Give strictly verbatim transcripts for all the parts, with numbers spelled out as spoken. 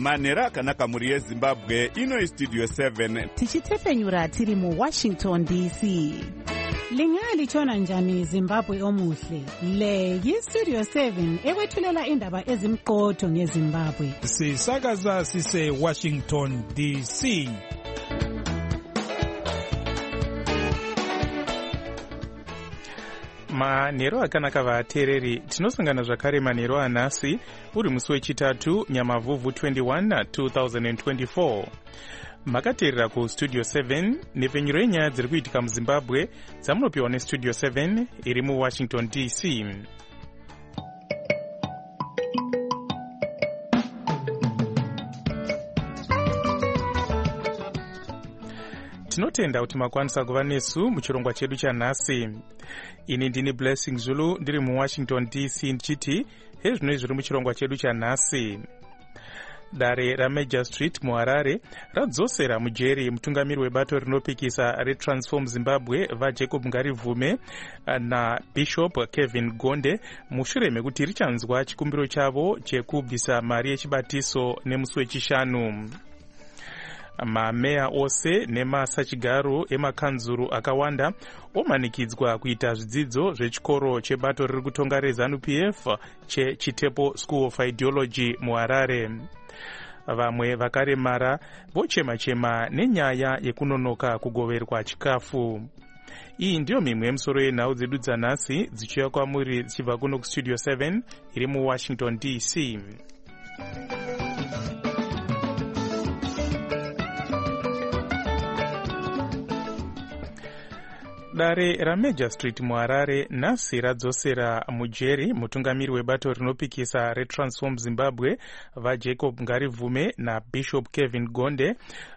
manhero akanaka mhuri yezimbabwe. Ino Studio seven tichitefenyura tiri muWashington D C. Lingalitshona njani Zimbabwe omuhle? Le yiStudio seven ekwethulela indaba ezimqotho ngeZimbabwe. Sisakaza sise Washington D C. Manhero akanaka vateereri, tinosangana zvakare manhero anhasi uri musi wechitatu Nyamavhuvhu twenty-one two thousand twenty-four. Makateerera kuStudio seven nepfenyuro yenyaya dziri kuitika muZimbabwe dzamunopiwa neStudio seven iri muWashington D C. Tinotenda kuti makwanisa kuva nesu muchirongwa chedu chanhasi. Ini ndini Blessing Zulu ndiri muWashington D C ndichiti hezvino zviri muchirongwa chedu chanhasi. Dare raMajor Street muHarare radzosera mujeri mutungamiri webato rinopikisa reTransform Zimbabwe vaJacob Ngarivume naBishop Kevin Gonde mushure mekuti richanzwa chikumbiro chavo chekubvisa mari yechibatiso nemusi wechishanu. Mameya ose nemasachigaro emakanzuru akawanda omanikidzwa kuita zvidzidzo zvechikoro chebato riri kutonga reZANU-P F cheChitepo School of Ideology muHarare. Vamwe vakaremara vochema-chema nenyaya yekunonoka kugoverwa chikafu. Iyi ndiyo mimwe yemusoro yenhau dzedu dzanhasi dzichiuya kwamuri dzichibva kuno kuStudio seven iri muWashington D C. Dare raMajor Street muHarare nhasi radzosera mujeri mutungamiri webato rinopikisa reTransform Zimbabwe vaJacob Ngarivume naBishop Kevin Gonde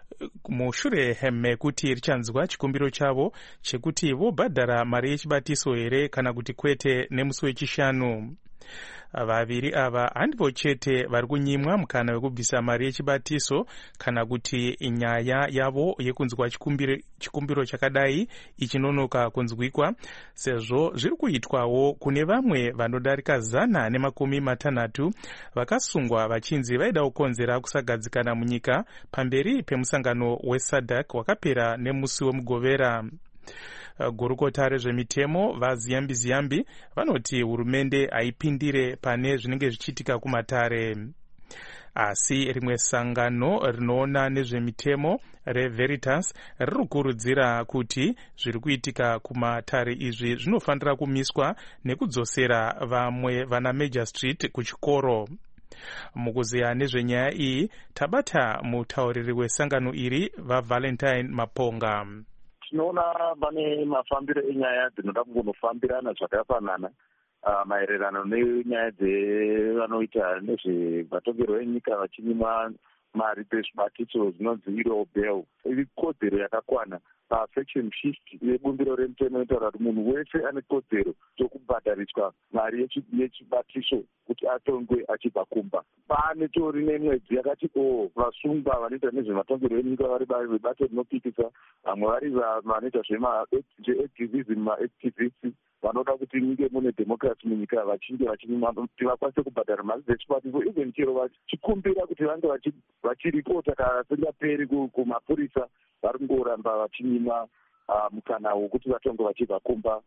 mushure mekuti richanzwa chikumbiro chavo chekuti vobhadhara mari yechibatiso here kana kuti kwete nemusi wechishanu. Vaviri ava handivo chete vari kunyimwa mukana wekubvisa mari yechibatiso kana kuti nyaya yavo yekunzwa chikumbiro, chikumbiro chakadai ichinonoka kunzwikwa, sezvo zviri kuitwawo kune vamwe vanodarika zana nemakumi matanhatu vakasungwa vachinzi vaida kukonzera kusagadzikana munyika pamberi pemusangano weSADC wakapera nemusi wemugovera. Gurukota rezvemitemo vaZiyambi Ziyambi vanoti hurumende haipindire pane zvinenge zvichiitika kumatare. Asi rimwe sangano rinoona nezvemitemo reVeritas riri kukurudzira kuti zviri kuitika kumatare izvi zvinofanira kumiswa nekudzosera vamwe vana Major Street kuchikoro. Mukuziya nezvenyaya iyi tabata mutauriri wesangano iri vaValentine Maponga. Tinoona pane mafambiro enyaya dzinoda kungonofambirana zvakafanana maererano nenyaya dzevanoita nezvevatongero enyika vachinyima mari dzezvibatiso dzinonzi iro bell. Ikodzero yakakwana pasection fifty yebumbiro remutemo inotaura kuti munhu wese ane kodzero dzokubhadhariswa mari yechibatiso kuti atongwe achibva kumba. Pane tori nemwedzi yakati o vasungwa vanoita nezvematongero enyika vari vebato rinopikisa, vamwe vari vanoita zveactivism maactivists vanoda kuti munge mune democracy munyika vachinge vachinyima kuti vakwanise kubhadhara mari dzechibatiso, even chero vachikumbira kuti vange vachiripota kasingaperi kumapurisa vari kungoramba vachinyima mukana wokuti vatonge vachibva kumba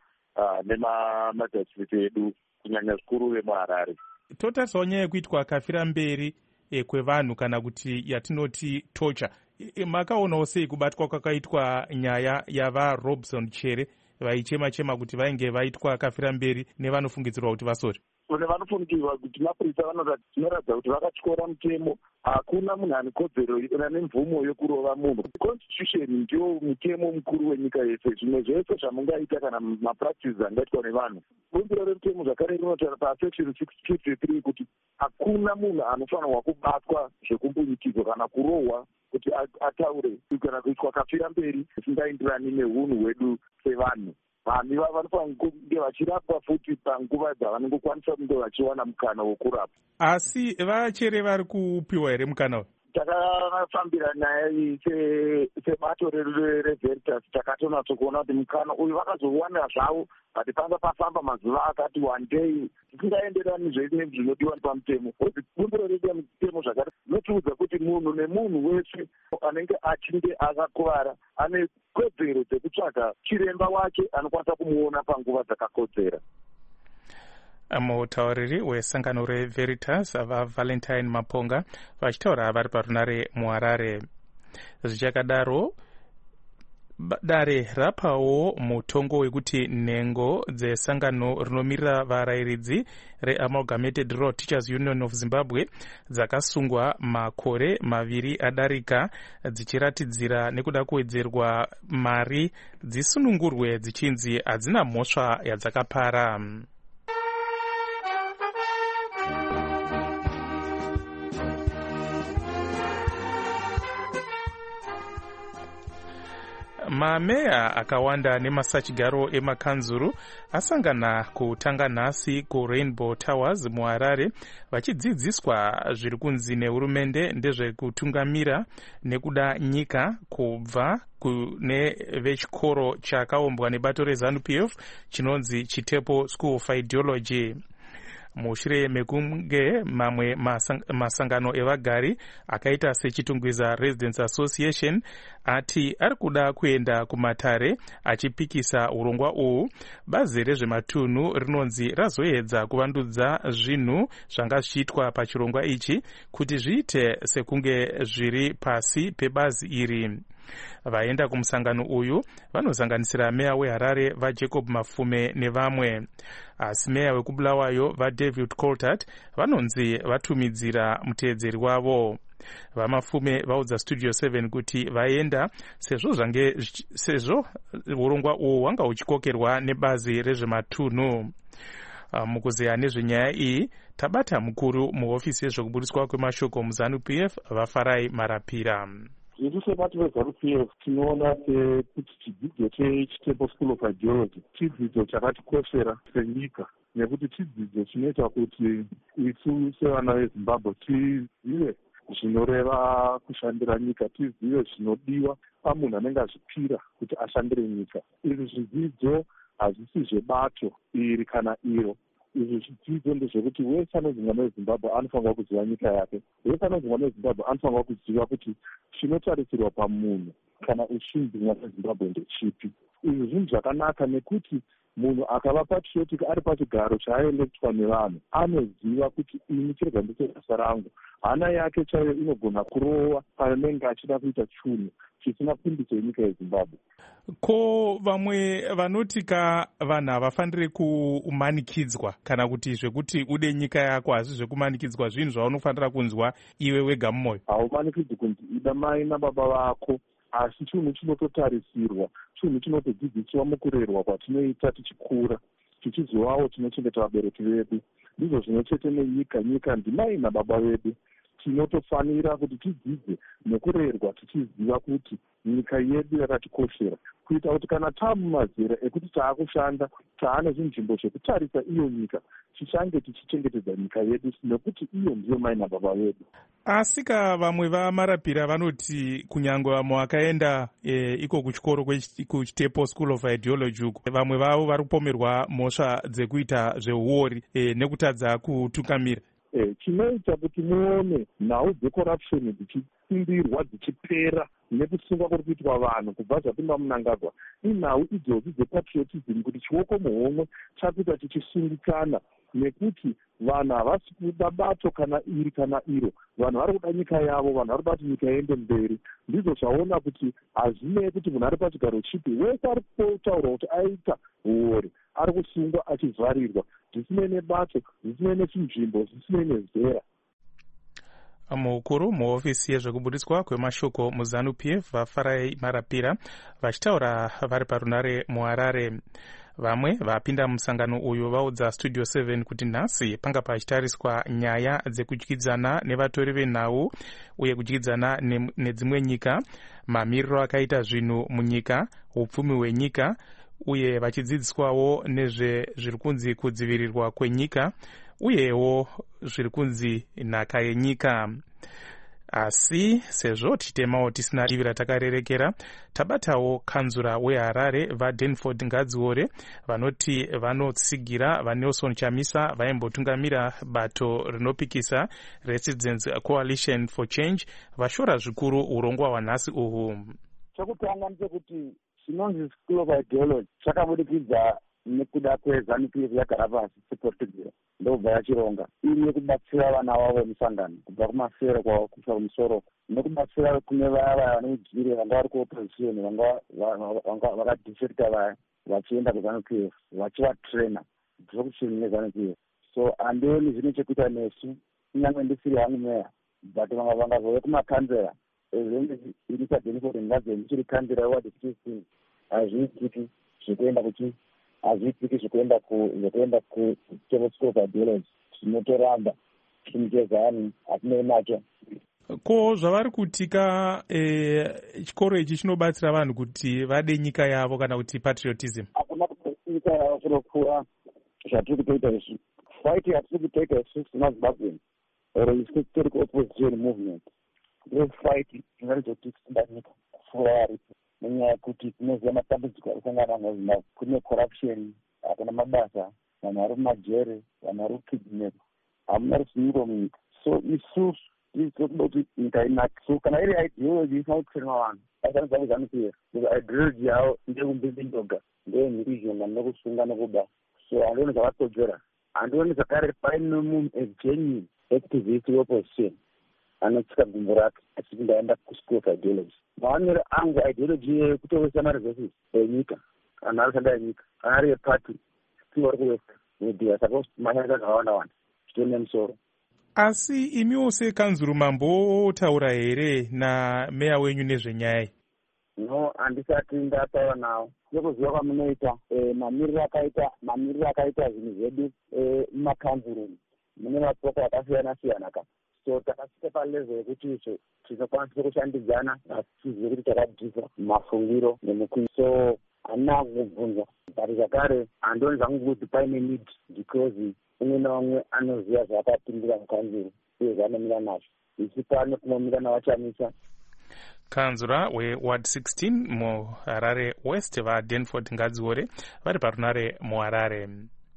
nemamajistireti edu kunyanya zvikuru vemuHarare. Totarisawo nyaya yekuitwa kafira mberi kwevanhu kana kuti yatinoti torture. Makaonawo sei kubatwa kwakaitwa nyaya yavaRobson Chere vaichema-chema kuti vainge vaitwa kafira mberi nevanofungidzirwa kuti vasori? Kune vanofungidzirwa kuti mapurisa vanoratidza kuti vakatyora mutemo. Hakuna munhu ane kodzero nemvumo yokurova munhu. Constitution ndio mutemo mukuru wenyika yese. Zvimwe zvese zvamungaita kana mapractices angaitwa nevanhu, bumbiro remutemo zvakare rinotaura pasection six fifty-three kuti hakuna munhu anofanirwa kubatwa zvekumbunyikidzwa kana kurohwa kuti ataure kana kuitwa kafira mberi zvisingaenderani neunhu hwedu sevanhu. Vanhu ivavo vanofanira kunge vachirapwa futi panguva dzavanongokwanisa kunge vachiwana mukana wokurapwa. Asi vachere vari kupiwa here mukana? takafambira naye sebato reVeritas takatonatsokuona kuti mukana uyu vakazowana zvavo kuti panga pafamba mazuva akati one day tisingaenderani zvese zvinodiwa pamutemo. Bumbiro redu yamutemo zvakare rinotiudza kuti munhu nemunhu wese anenge achinge akakuvara ane kodzero dzekutsvaga chiremba wake anokwanisa kumuona panguva dzakakodzera. Mutauriri wesangano reVeritas vaValentine Maponga vachitaura vari parunare muHarare. Zvichakadaro, dare rapawo mutongo wekuti nhengo dzesangano rinomirira varayiridzi reAmalgamated Rural Teachers Union of Zimbabwe dzakasungwa makore maviri adarika dzichiratidzira nekuda kuwedzerwa mari dzisunungurwe dzichinzi hadzina mhosva yadzakapara. Mameya akawanda nemasachigaro emakanzuru asangana kutanga nhasi kuRainbow Towers muHarare vachidzidziswa zviri kunzi nehurumende ndezvekutungamira nekuda nyika kubva kune vechikoro chakaumbwa nebato reZANU P F chinonzi Chitepo School for Ideology. Mushure mekunge mamwe masangano evagari akaita sechitungwiza Residents Association ati ari kuda kuenda kumatare achipikisa urongwa uhu, bazi rezvematunhu rinonzi razoedza kuvandudza zvinhu zvanga zvichiitwa pachirongwa ichi kuti zviite sekunge zviri pasi pebazi iri. Vaenda kumusangano uyu vanosanganisira meya weHarare vaJacob Mafume nevamwe. Asi meya wekubulawayo vaDavid Coltart vanonzi vatumidzira muteedzeri wavo. Vamafume vaudza Studio seven kuti vaenda sezvo zvange sezvo urongwa uhu hwanga huchikokerwa nebazi rezvematunhu. Mukuzeya nezvenyaya iyi tabata mukuru muhofisi yezvekubudiswa kwemashoko muZANU P F vaFarai Marapira. Isu sebato reZANU P F tinoona sekuti chidzidzo cheChitepo School of Ideology chidzidzo chakatikoshera senyika, nekuti chidzidzo chinoita kuti isu sevana veZimbabwe tizive zvinoreva kushandira nyika, tizive zvinodiwa pamunhu anenge azvipira kuti ashandire nyika. Izvi zvidzidzo hazvisi zvebato iri kana iro. Izvi zvidzidzo ndezvekuti wese anonzi mwana weZimbabwe anofanira kuziva nyika yake. Wese anonzi mwana weZimbabwe anofanira kuziva kuti chinotarisirwa pamunhu kana uchinzi mwana weZimbabwe ndechipi. Izvi zvinhu zvakanaka nekuti munhu akava patriotic ari pachigaro chaaelectwa nevanhu anoziva kuti ini chirega ndicho basa rangu. Hana yake chaiyo inogona kurova panenge achida kuita chunhu chisina pfundiso yenyika yeZimbabwe. Ko vamwe vanoti ka vanhu havafaniri kumanikidzwa kana kuti zvekuti ude nyika yako asi zvekumanikidzwa zvinhu zvaunofanira kunzwa iwe wega mumwoyo? Haumanikidzi kunzi ida mai nababa vako, asi chinhu chinototarisirwa, chinhu chinotodzidziswa mukurerwa kwatinoita tichikura, tichizovawo tinochengeta vabereki vedu. Ndizvo zvinochete nenyika. Nyika ndimai nababa vedu. Tinotofanira kuti tidzidze nekurerwa tichiziva kuti nyika yedu yakatikoshera, kuita kuti kana tamumazera ekuti taakushanda taane zvinzvimbo zvekutarisa iyo nyika tichange tichichengetedza nyika yedu nekuti iyo ndiyo mai nababa vedu. Asi ka vamwe vaMarapira vanoti kunyange vamwe vakaenda e, iko kuchikoro kuChitepo School of Ideology uko, vamwe vavo vari kupomerwa mhosva dzekuita zveuori e, nekutadza kutungamira. Eh, chinoita kuti muone nhau dzecorruption dzichisimbirwa dzichipera nekusungwa kuri kuitwa vanhu kubva zvapinda munangagwa inhau idzodzo dzepatriotism, kuti chioko muhomwe chakuita tichisungikana nekuti vanhu havasi kuda bato kana iri kana iro. Vanhu vari kuda nyika yavo, vanhu vari bati nyika iende mberi. Ndizvo zvaona kuti hazvinei kuti munhu ari pachigaro chipi, wese ari kutaura kuti aita uori ari kusungwa achivharirwa, zvisinei nebato, zvisinei nechinzvimbo, zvisinei nezera. Mukuru muhofisi yezvekubudiswa kwemashoko muZANU P F vaFarai Marapira vachitaura vari parunare muHarare. Vamwe vapinda musangano uyu vaudza Studio seven kuti nhasi panga pachitariswa nyaya dzekudyidzana nevatori venhau uye kudyidzana ne, nedzimwe nyika, mamiriro akaita zvinhu munyika, upfumi hwenyika, uye vachidzidziswawo nezve zviri kunzi kudzivirirwa kwenyika uyewo zviri kunzi nhaka yenyika. asi sezvo tichitemawo tisina divi ratakarerekera, tabatawo kanzura weHarare vaDanford Ngadziore vanoti vanotsigira vaNelson Chamisa vaimbotungamira bato rinopikisa Residents Coalition for Change vashora zvikuru urongwa hwanhasi uhwu. Chokutanga ndechekuti chinonzi School of Ideology chakabudikidza nekuda kwezanu-P F yagara pasi sePortugal ndobva yachironga iri yekubatsira vana vavo musangano kubva kumasere kwavo kusvika kumusoro, nekubatsira kune vaya vaya vanoujiri vanga vari kuopposition vanga vakadefecta vaya vachienda kuzanu-P F vachivatraina dzekuchini nezanu-P F. So handioni zvine chekuita nesu kunyange ndisiri hangu meya, but vanga vangazove kumakanzera ezveinisa Danford Ngadziore ndichiri kanzera weward hazviitiki zvekuenda kuchi hazviitiki zvekuenda zvekuenda kuTable School of Ideology. Tinotoramba tinochezani hatinei nacho. Ko zvavari kutika chikoro ichi chinobatsira vanhu kuti vade nyika yavo kana kuti patriotism? Hakuna kuti nyika yavo kunopfuura zvatiri kutoita isu. Fight yatiri kutoita isu semaZimbabwean or historic opposition movement. Iyo fight ingarizoti kusunda nyika kupfuura varipo, nenyaya yekuti tinoziva matambudziko akusangana muZimbabwe. Kune corruption, hakuna mabasa, vanhu vari mumajere, vanhu vari kukidnepa, hamuna rusununguko munyika. So isusu tinoda kuti nyika inake. So kana iri ideology isina kutsema vanhu vasanidza kuzanu-P F, ideology yavo ndeyekumbindindoga, ndeyenhirizhona nekusunga nekuba. So handioni zvakakodzera. Handioni zvakare paine munhu egenuine activist weopposition anotsika gumbo rake achiti ndaenda kuSchool of Ideology. Maonero angu ideology iyeyo kutowesa maresources enyika, anhu arishanda enyika, kana ari yeparty still vari kuwesta media, saka mashandisa zvakawanda wanda zvitone musoro. Asi imiwo sekanzuru mambotaura here nameya wenyu nezvenyaya? No, handisati ndataura nawo. Sekuziva kwamunoita mamiriro akaita mamiriro akaita zvinhu zvedu mumakanzuru mune mapoko akasiyana siyana ka. So takasvika palevel yekuti izvo tinokwanisa kushandidzana asi tizive kuti takadhisa mafungiro nemukuni. So handina kubvunza, but zvakare handioni zvangu kuti paine need because umwe naumwe anoziva zvaakapindira mukanzuru uye zvanomira nazvo. Isi pano tinomira navachamisa. Kanzura weWard sixteen muHarare West vaDanford Ngadziore vari parunare muHarare.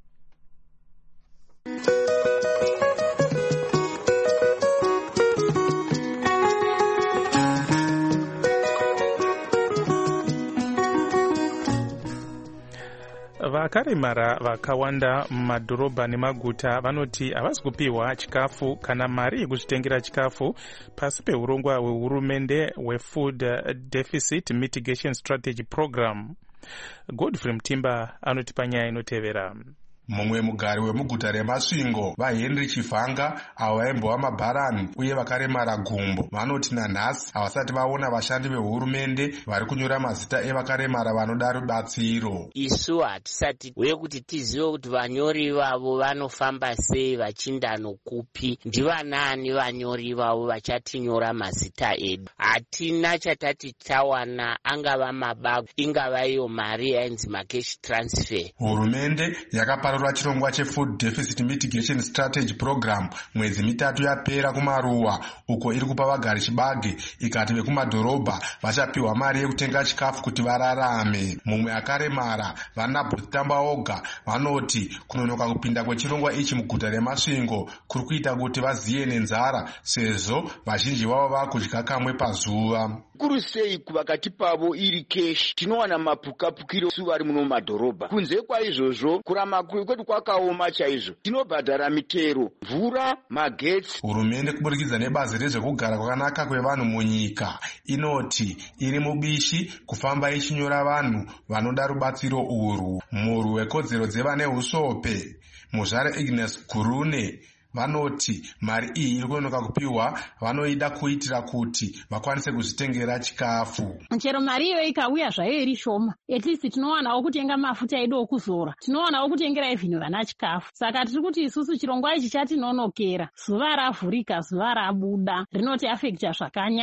Vakaremara vakawanda mumadhorobha nemaguta vanoti havasi kupiwa chikafu kana mari yekuzvitengera chikafu pasi peurongwa hwehurumende hweFood Deficit Mitigation Strategy Program. Godfrey Mtimba anoti panyaya inotevera. Mumwe mugari wemuguta reMasvingo vaHenry Chivhanga avo vaimbova mabharani uye vakaremara gumbo vanoti nanhasi havasati vaona vashandi vehurumende vari kunyora mazita evakaremara vanoda rubatsiro. Isu hatisati wekuti tizive kuti vanyori vavo vanofamba sei vachinda nokupi, ndivanani vanyori vavo vachatinyora mazita edu. Hatina chatati tawana, angava mabagu ingava iyo mari yainzi macash transfer. Hurumende yakapa parura chirongwa cheFood Deficit Mitigation Strategy Program mwezi mitatu yapera kumaruwa uko iri kupa vagari chibage ikati vekumadhorobha vachapiwa mari yekutenga chikafu kuti vararame. Mumwe akaremara vaNabhutamba Oga vanoti kunonoka kupinda kwechirongwa ichi muguta reMasvingo kuri kuita kuti vaziye nenzara sezvo vazhinji vavo vakudya kamwe pazuva. Kuru sei kuvakati pavo iri keshi tinowana mapukapukiro suva vari muno mumadhorobha. Kunze kwaizvozvo kurama kwedu kwakaoma chaizvo. Tinobhadhara mitero, mvura, magetsi. Hurumende kuburikidza nebazi rezvekugara kwakanaka kwevanhu munyika inoti iri mubishi kufamba ichinyora vanhu vanoda rubatsiro urwu. Murwi wekodzero dzevane usope Muzvare Ignace Gurune vanoti mari iyi iri kunonoka kupiwa vanoida kuitira kuti vakwanise kuzvitengera chikafu. Chero mari iyo ikauya zvayo iri shoma, at least tinowanawo kutenga mafuta edu okuzora, tinowanawo kutengera zvinhu vana chikafu. Saka tiri kuti isusu chirongwa ichi chatinonokera, zuva ravhurika, zuva rabuda, rinoti afekta zvakanyanya.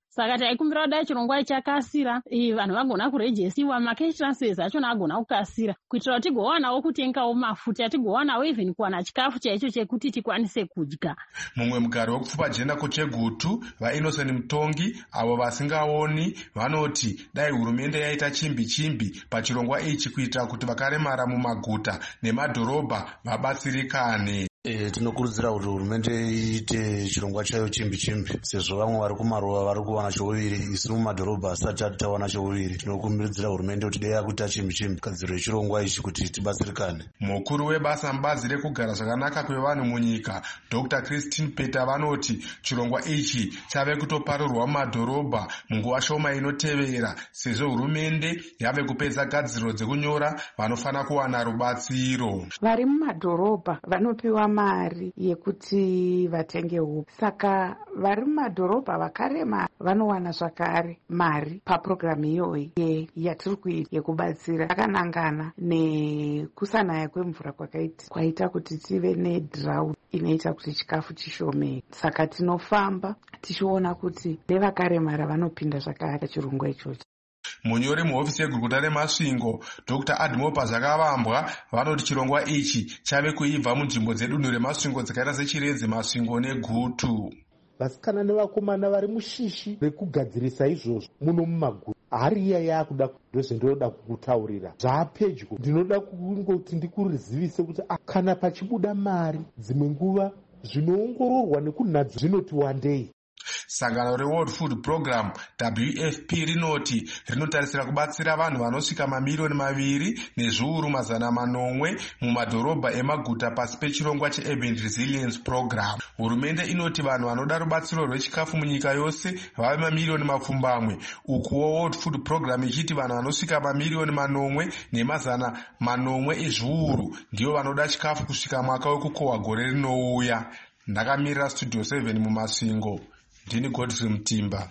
saka taikumbira kudai chirongwa chakasira vanhu vagona kurejesiwa macash transfers achona agona kukasira kuitira kuti tigowanawo kutengawo mafuta tigowanawo even kuwana chikafu chaicho chekuti tikwanise kudya. Mumwe mugari wekupfupa jena kuchegutu vaInnocent Mutongi avo vasingaoni vanoti dai hurumende yaita chimbi chimbi pachirongwa ichi kuitira kuti vakaremara mumaguta nemadhorobha vabatsirikane. E, tinokurudzira kuti hurumende iite chirongwa chayo chimbi chimbi sezvo vamwe vari kumaruva vari kuwana cheuviri isi mumadhorobha asati tawana cheuviri. Tinokurudzira hurumende kuti dei yakuita chimbi chimbi gadziro yechirongwa ichi kuti tibatsirikane. Mukuru webasa mubazi rekugara zvakanaka kwevanhu munyika Doctor Christine Peter vanoti chirongwa ichi chave kutoparurwa mumadhorobha munguva shoma inotevera sezvo hurumende yave kupedza gadziro dzekunyora vanofana kuwana rubatsiro. Vari mumadhorobha vanopiwa mari yekuti vatenge hupi, saka vari mumadhorobha vakarema vanowana zvakare mari papurogiramu iyoyi yatiri kuita yekubatsira. Takanangana nekusanaya kwemvura kwakaita kwaita kuti tive nedrought inoita kuti chikafu chishomei, saka tinofamba tichiona kuti nevakaremara vanopinda zvakare chirongwa ichocho. Munyori muhofisi yegurukuta remasvingo Doctor Admopa Zvakavambwa vanoti chirongwa ichi chave kuibva munzvimbo dzedunhu remasvingo dzakaita seChiredzi, Masvingo neGutu. Vasikana nevakomana vari mushishi rekugadzirisa izvozvo muno mumaguta hari iya yakuda ndozvendoda kukutaurira zvapedyo. Ndinoda kungoti ndikurizivise kuti kana pachibuda mari dzimwe nguva zvinoongororwa nekunhadzo zvinoti wandei. Sangano reWorld Food Program W F P rinoti rinotarisira kubatsira vanhu vanosvika mamiliyoni maviri nezviuru mazana manomwe mumadhorobha emaguta pasi pechirongwa cheUrban Resilience Program. Hurumende inoti vanhu vanoda rubatsiro rwechikafu munyika yose vave mamiliyoni mapfumbamwe, ukuwo World Food Program ichiti vanhu vanosvika mamiliyoni manomwe nemazana manomwe ezviuru ndivo vanoda chikafu kusvika mwaka wekukohwa gore rinouya. Ndakamirira Studio seven mumasvingo. Ndini Godfrey Mutimba.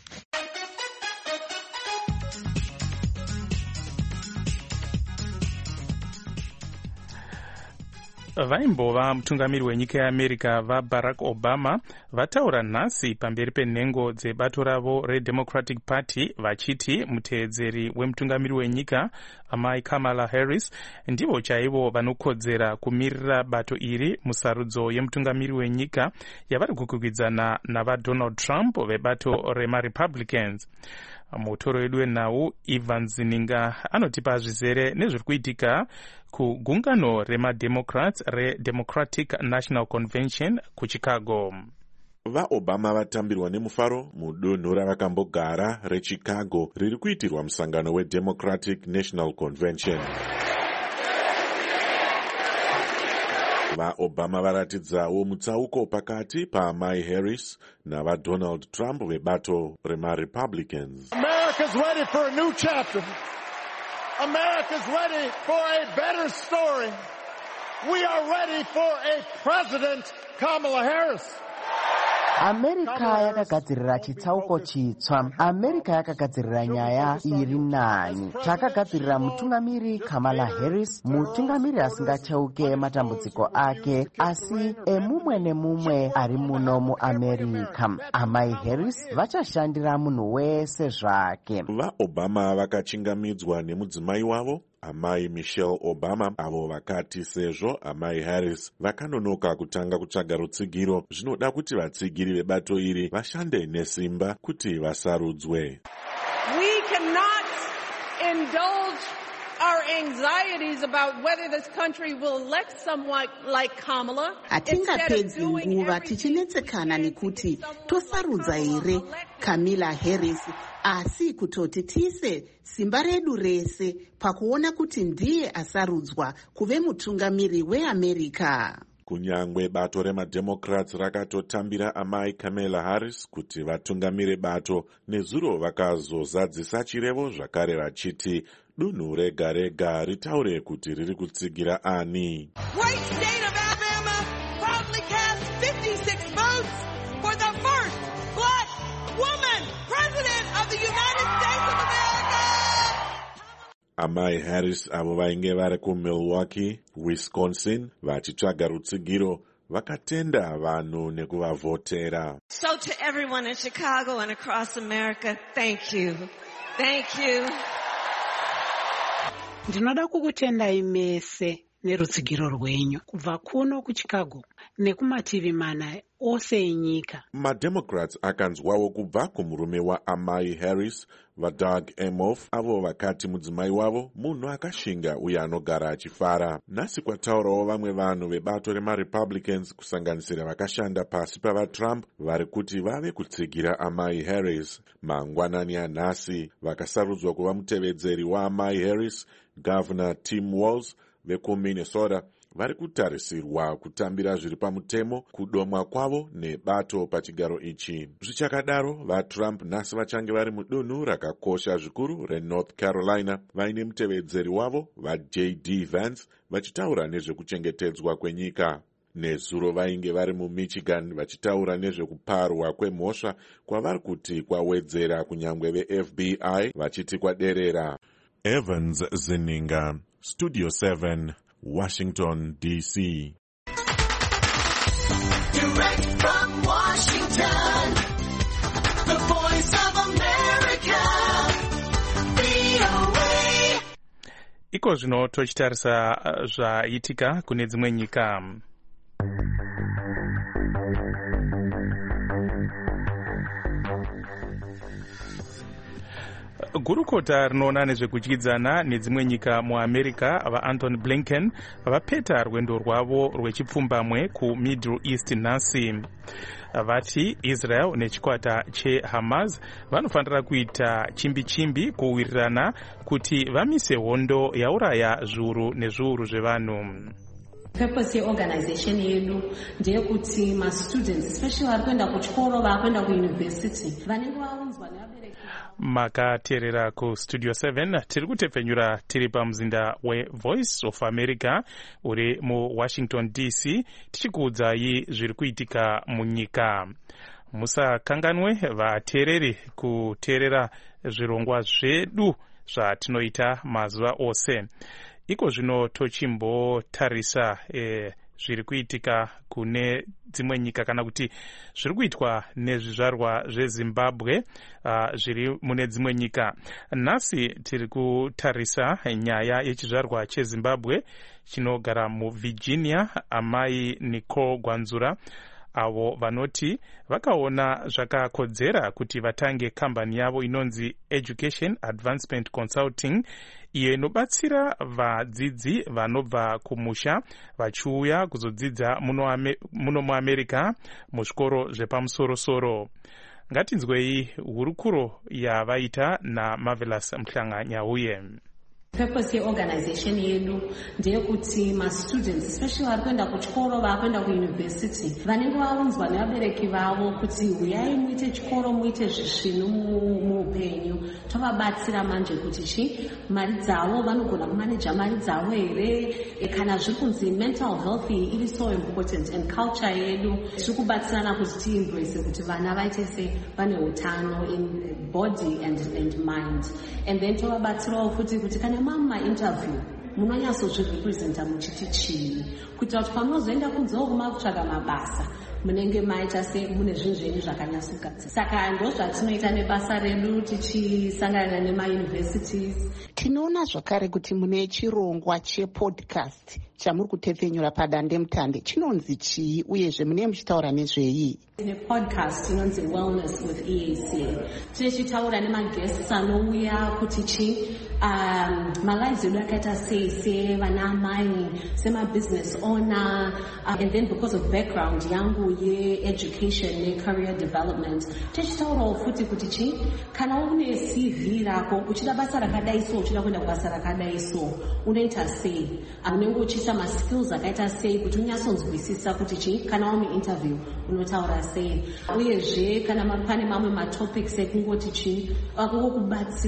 Vaimbova mutungamiri wenyika yeAmerica vaBarack Obama vataura nhasi pamberi penhengo dzebato ravo reDemocratic Party vachiti muteedzeri wemutungamiri wenyika amai Kamala Harris ndivo chaivo vanokodzera kumirira bato iri musarudzo yemutungamiri wenyika yavari kukwikwidzana navaDonald Trump vebato remaRepublicans. Mutoro wedu wenhau Ivan Zininga anotipa zvizere nezviri kuitika kugungano remademocrats reDemocratic National Convention kuChicago. VaObama vatambirwa nemufaro mudunhu ravakambogara reChicago riri kuitirwa musangano weDemocratic National Convention. VaObama varatidzawo mutsauko pakati paamai Harris navaDonald Trump vebato remaRepublicans. America's ready for a new chapter. America's ready for a better story. We are ready for a President Kamala Harris. America yakagadzirira chitsauko chitsva. America yakagadzirira nyaya iri nani. Takagadzirira mutungamiri Kamala Harris, mutungamiri asingacheuke matambudziko ake asi emumwe nemumwe ari muno muAmerica. Amai Harris vachashandira munhu wese zvake. VaObama vakachingamidzwa nemudzimai wavo amai Michelle Obama, avo vakati sezvo amai Harris vakanonoka kutanga kutsvaga rutsigiro zvinoda kuti vatsigiri vebato iri vashande nesimba kuti vasarudzwe. We cannot indulge our anxieties about whether this country will elect someone like Kamala. Hatingapedzi nguva tichinetsekana nekuti tosarudza here Kamala Harris, asi kutoti tise simba redu rese pakuona kuti ndiye asarudzwa kuve mutungamiri weAmerica. Kunyangwe bato remademocrats rakatotambira amai Kamala Harris kuti vatungamire bato, nezuro vakazozadzisa chirevo zvakare vachiti dunhu rega rega ritaure kuti riri kutsigira ani. Great state of Alabama proudly cast fifty-six votes for the first black woman president of the United States of America. Amai Harris avo vainge vari kuMilwaukee, Wisconsin, vachitsvaga rutsigiro vakatenda vanhu nekuvavhotera. So to everyone in Chicago and across America, thank you. Thank you. Ndinoda kukutendai mese nerutsigiro rwenyu kubva kuno kuchicago nekumativi mana ose enyika. mademocrats akanzwawo kubva kumurume waamai harris vadoug emhoff avo vakati mudzimai wavo munhu akashinga uye anogara achifara. nhasi kwataurawo vamwe vanhu vebato remarepublicans kusanganisira vakashanda pasi pavatrump vari kuti vave kutsigira amai harris. mangwanani anhasi vakasarudzwa kuva mutevedzeri waamai harris governor Tim Walz vekuminnesota vari kutarisirwa kutambira zviri pamutemo kudomwa kwavo nebato pachigaro ichi. zvichakadaro vatrump nhasi vachange vari mudunhu rakakosha zvikuru renorth carolina vaine mutevedzeri wavo vaJ D Vance vachitaura nezvekuchengetedzwa kwenyika. nezuro vainge vari mumichigan vachitaura nezvekuparwa kwemhosva kwavari kuti kwawedzera kunyangwe veF B I vachiti kwaderera. Evans Zininga, Studio seven, Washington, D C. Direct from Washington, the voice of America, V O A. Iko zvino tochitarisa zvaitika kune dzimwe nyika. gurukota rinoona nezvekudyidzana nedzimwe nyika muamerica vaanthony blinken vapeta rwendo rwavo rwechipfumbamwe kumiddle east nhasi. vati Israel nechikwata cheHamas vanofanira kuita chimbi chimbi kuwirirana kuti vamise hondo yauraya zviuru nezviuru zvevanhu. Purpose yeorganization yedu ndeyekuti mastudents especially vari kuenda kuchikoro vari kuenda kuuniversity vanenge vaunzwa nevabereki. Makateerera kustudio seven tiri kutepfenyura tiri pamuzinda weVoice of America uri muWashington D C tichikuudzai zviri kuitika munyika. Musakanganwe vateereri kuteerera zvirongwa zvedu zvatinoita mazuva ose. Iko zvino tochimbotarisa eh, zviri kuitika kune dzimwe nyika kana kuti zviri kuitwa nezvizvarwa zveZimbabwe uh, zviri mune dzimwe nyika. Nhasi tiri kutarisa nyaya yechizvarwa cheZimbabwe chinogara muVirginia, amai Nicole Gwanzura, avo vanoti vakaona zvakakodzera kuti vatange kambani yavo inonzi Education Advancement Consulting, iyo inobatsira vadzidzi vanobva kumusha vachiuya kuzodzidza muno, muno muAmerica muzvikoro zvepamusoro-soro. Ngatinzwei hurukuro yavaita naMarvelous Mhlanga-Nyauye. Purpose yeorganization yedu ndeyekuti mastudents especially vari kuenda kuchikoro vari kuenda kuuniversity vanenge vaunzwa nevabereki vavo kuti uyai muite chikoro muite zvisvinu muupenyu tovabatsira manje kuti chi mari dzavo vanogona kumaneja mari dzavo here kana zviri kunzi mental health iri so important and culture yedu tiri kubatsirana kuti tiembrace kuti vana vaite se vane utano in body and, and mind and then tovabatsirawo futi kuti kana mama interview munonyatsozvirepresenta muchiti chii kuitira kuti pamunozoenda kunzewo kumakutsvaga mabasa munenge maita se mune zvinhu zvenyu zvakanyatsogadziriswa. Saka ndo zvatinoita nebasa redu tichisangana nemauniversities. Tinoona zvakare kuti mune chirongwa chepodcast chamuri kutepfenyura padandemutande chinonzi chii uyezve mune muchitaura nezvei? Tine podcast inonzi Wellness with E A C. Tichitaura nemaguests anouya kuti chi um, malives edu akaita sei sevanamai semabusiness owner uh, and then because of background yangu yeeducation necareer development tichitaurawo futi kuti chi kana une C V rako uchida basa rakadai so uchida kuenda kubasa rakadai so unoita sei unenge uchiita maskills akaita sei kuti unyatsonzwisisa kuti chi kana umi interview unotaura sei uyezve kana pane mamwe matopics ekungoti chi akukubatsira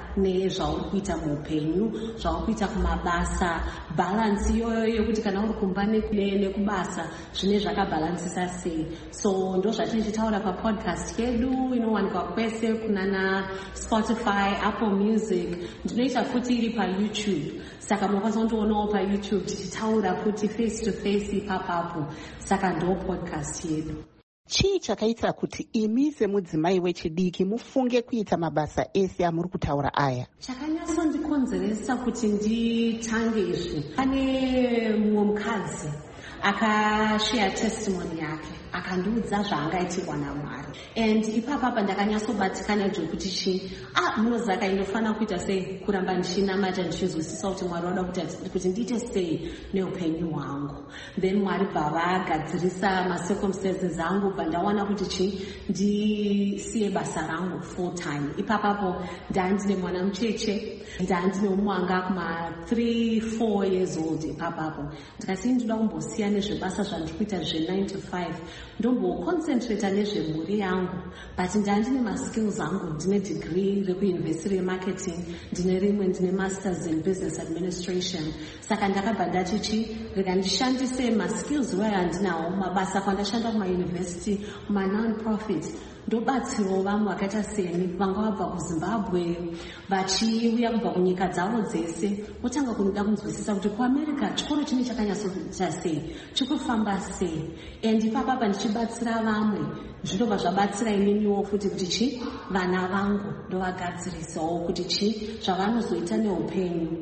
nezvauri kuita muupenyu, zvauri kuita kumabasa, bhalansi iyoyo yekuti kana uri kumba nekubasa zvine zvakabhalansisa sei. So ndo zvatinotaura papodcast yedu inowanikwa kwese kunana Spotify, Apple Music, ndinoita futi iri paYouTube. Saka munokwanisa kundoonawo paYouTube tichitaura futi face to face ipapapo. Saka ndo podcast yedu. Chii chakaita kuti imi semudzimai wechidiki mufunge kuita mabasa ese amuri kutaura aya? Chakanyatsondikonzeresa kuti nditange izvi, pane mumwe mukadzi akashare testimony yake akandiudza zvaangaitirwa naMwari, and ipapapa ndakanyatsobatikana zvekuti chi ah munozaka inofana kuita sei kuramba ndichinamata ndichizwisisa kuti Mwari wada kuti ndiite sei neupenyu hwangu. Then Mwari bva agadzirisa macircumstances angu, bva ndawana kuti chi ndisiye basa rangu full time. Ipapapo ndandine mwana mucheche, ndandine umwanga kuma three four years old. Ipapapo ndikati ndinoda kumbosiya nezvebasa zvandiri kuita zve nine to five ndomboconcentrata nezvemhuri yangu, but ndandine maskills angu. Ndine degree rekuuniversity remarketing, ndine rimwe ndine masters in business administration. Saka ndakabva ndati chi rega ndishandise maskills iwayo andinawo mabasa kwandashanda kumauniversity, kuma non-profit, ndobatsirawo vamwe vakaita seni vanga vabva kuZimbabwe vachiuya kubva kunyika dzavo dzese, votanga kunoda kunzwisisa kuti kuAmerica chikoro chine chakanyatsoita sei, chikufamba sei. And ipapapa ndichibatsira vamwe zvinobva zvabatsira ininiwo futi kuti chi vana vangu ndovagadzirisawo kuti chi zvavanozoita neupenyu.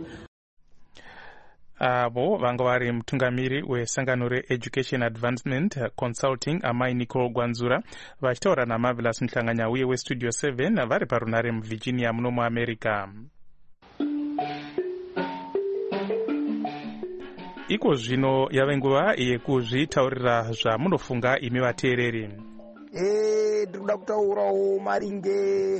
avo vanga vari mutungamiri wesangano reEducation Advancement Consulting amai Nicole Gwanzura vachitaura naMarvelous Muhlanganya uye weStudio seven vari parunare muVirginia muno muAmerica. Iko zvino yave nguva yekuzvitaurira zvamunofunga imi vateereri. Eh, ndikuda kutaurawo maringe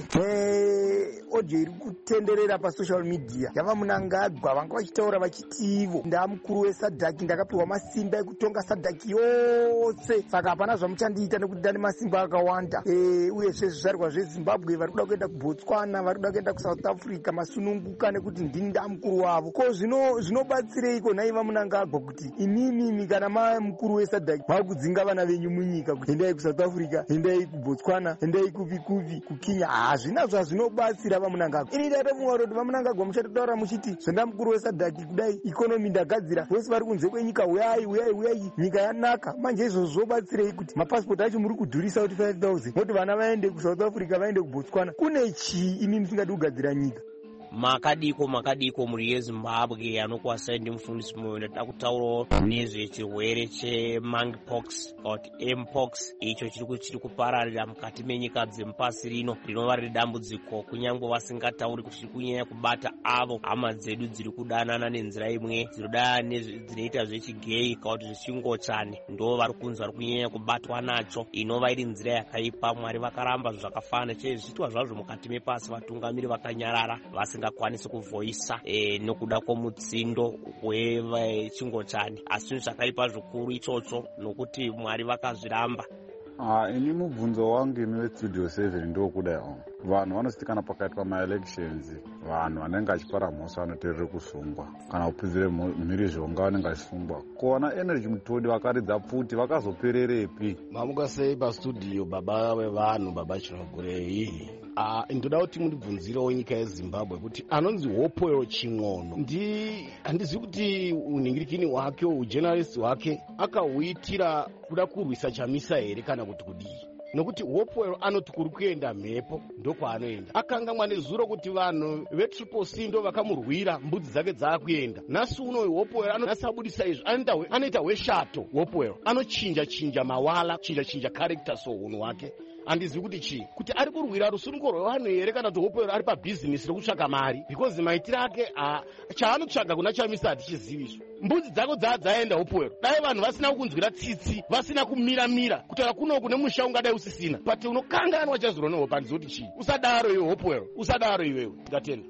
neaudio iri kutenderera pasocial media yavamunangagwa vanga vachitaura vachiti ivo ndamukuru wesadhaki ndakapiwa masimba ekutonga sadhaki yose, saka hapana zvamuchandiita nekuti ndane masimba akawanda. Uyezve zvizvarwa zveZimbabwe vari kuda kuenda kuBotswana, vari kuda kuenda kuSouth Africa masununguka nekuti ndini ndamukuru wavo. Ko zvino zvinobatsireiko nhai vamunangagwa kuti imimi kana mamukuru wesadhaki makudzinga vana venyu munyika kuti endai kuSouth Africa, endai kuBotswana, endai kupi kupi kuKenya? Hazvina zvazvinobatsira vamunangagwa. Ini ndatofunga kuti vamunangagwa muchatotaura muchiti zvendamukuru wesadhaki kudai ikonomi ndagadzira, vose vari kunze kwenyika uyai uyai uyai nyika yanaka. Manje izvozvo zvobatsirei kuti mapasipoti acho muri kudhurisa kuti five thousand moti vana vaende kuSouth Africa vaende kuBotswana? Kune chii imi musingadi kugadzira nyika? Makadiko makadiko muri yeZimbabwe anokwasai ndi mufundisi moyo ndada kutaurawo nezvechirwere chemonkeypox kuti mpox icho chiri chiri kupararira mukati menyika dzemupasi rino rinova riri dambudziko, kunyange vasingatauri kuti chiri kunyanya kubata avo hama dzedu dziri kudanana nenzira imwe dzinoda dzinoita zvechigeyi kuti zvichingochane, ndo vari kunzi vari kunyanya kubatwa nacho, inova iri nzira yakaipa. Mwari vakaramba zvakafana chezviitwa zvazvo mukati mepasi, vatungamiri vakanyarara vasingakwanisi kuvhoisa e, nokuda kwomutsindo wechingochani, asi zvakaipa zvikuru ichocho nokuti Mwari vakazviramba. Ah, ini mubvunzo wangu imi weStudio seven ndokudai vanhu vanositi kana pakaitwa maelections vanhu vanenge achipara mhosva vanoteerere kusungwa kana kupedzere mhirizhonga vanenge achisungwa. Kona energy mutodi vakaridza pfuti vakazopererepi? Mamuka sei pastudio baba vevanhu, baba Chinogurei? Ah, ndoda kuti mundibvunzirewo nyika yeZimbabwe kuti anonzi Hopoyo Ching'ono ndi handizivi kuti uningirikini wake ujournalist wake akahuitira kuda kurwisa Chamisa here kana kuti kudii, nokuti Hopoyo anoti kuri kuenda mhepo ndokwaanoenda. Akangamwa nezuro kuti vanhu vetriple C ndo vakamurwira mbudzi dzake dzaakuenda. Nhasi uno Hopoyo anonasabudisa izvi, anoita hweshato. Hopoyo anochinja chinja mawala, chinja chinja character so unhu wake. Handizivi kuti chii, kuti ari kurwira rusunungo rwevanhu here kana kuti Hopoyo ari pabhizinesi rekutsvaka mari, because maitiro ake chaanotsvaga kuna Chamisa hatichiziviswa. Mbudzi dzako dzaadzaenda Hopoyo, dai vanhu vasina kukunzwira tsitsi, vasina kumira-mira kutaura kuno kune musha ungadai usisina, but unokanganwa chazuro neHope. Handizoti chii, usadaro iwe Hopoyo, usadaro iwewe. Ngatenda.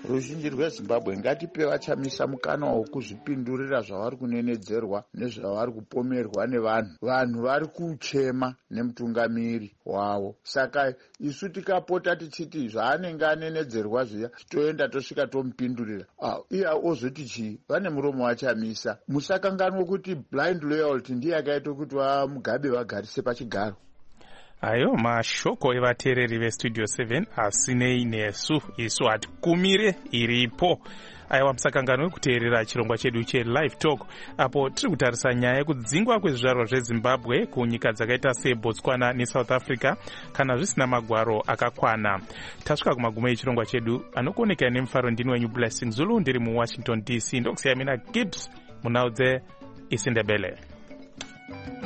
ruzhinji rwezimbabwe ngatipe vachamisa mukana wokuzvipindurira zvavari kunenedzerwa nezvavari kupomerwa nevanhu. Vanhu vari kuchema nemutungamiri wavo. Saka isu tikapota tichiti zvaanenge anenedzerwa zviya toenda tosvika tomupindurira, ah, iye ozoti chii? Vane muromo wachamisa. Musakanganwa kuti blind loyalty ndiye akaita kuti vamugabe vagarise pachigaro. Ayo mashoko evateereri vestudio seven asinei nesu isu hatikumire iripo. Aiwa, musakanganwe kuteerera chirongwa chedu chelive talk apo tiri kutarisa nyaya yekudzingwa kwezvizvarwa zvezimbabwe kunyika dzakaita seBotswana neSouth Africa kana zvisina magwaro akakwana. Tasvika kumagumo echirongwa chedu. Anokuonekera nemufaro ndini wenyu Blessing Zulu, ndiri muWashington D C. Ndokusiya mina Gibbs munau dzeIsindebele.